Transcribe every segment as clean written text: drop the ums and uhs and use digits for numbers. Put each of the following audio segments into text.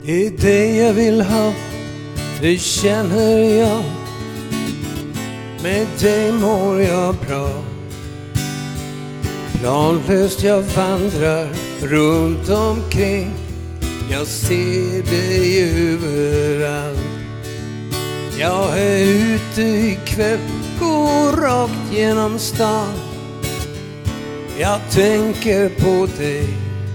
Det är det jag vill ha, det känner jag. Med dig mår jag bra. Planlöst jag vandrar runt omkring. Jag ser dig överallt. Jag är ute ikväll, går rakt genom stan. Jag tänker på dig.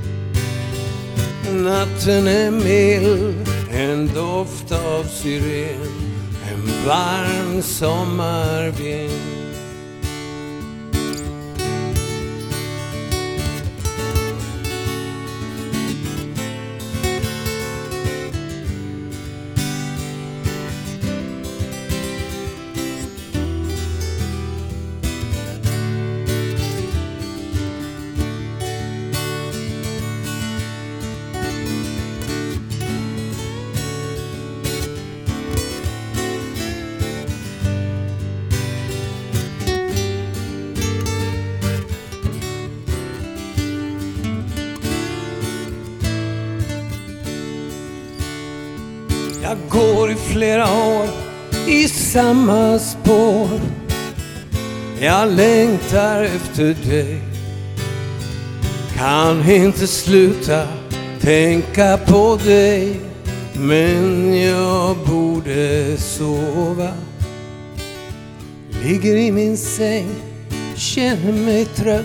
Natten är mild, en doft av syren, en varm sommarvind. Jag går i flera år i samma spår. Jag längtar efter dig. Kan inte sluta tänka på dig. Men jag borde sova. Ligger i min säng, känner mig trött.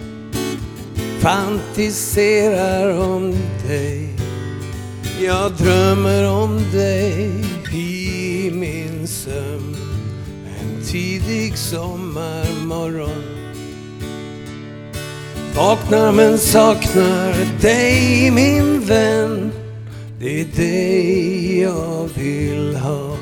Fantiserar om dig. Jag drömmer om dig i min sömn. En tidig sommarmorgon. Vaknar men saknar dig min vän. Det är dig jag vill ha.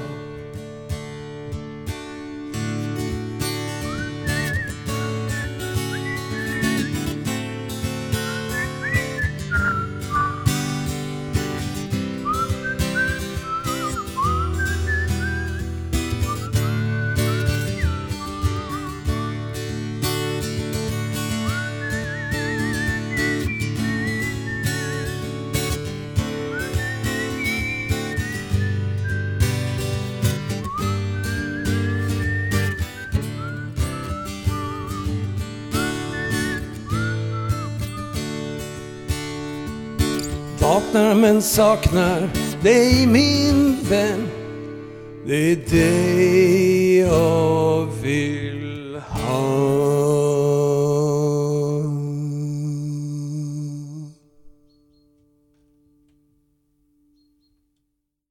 Vaknar men saknar dig min vän. Det är dig jag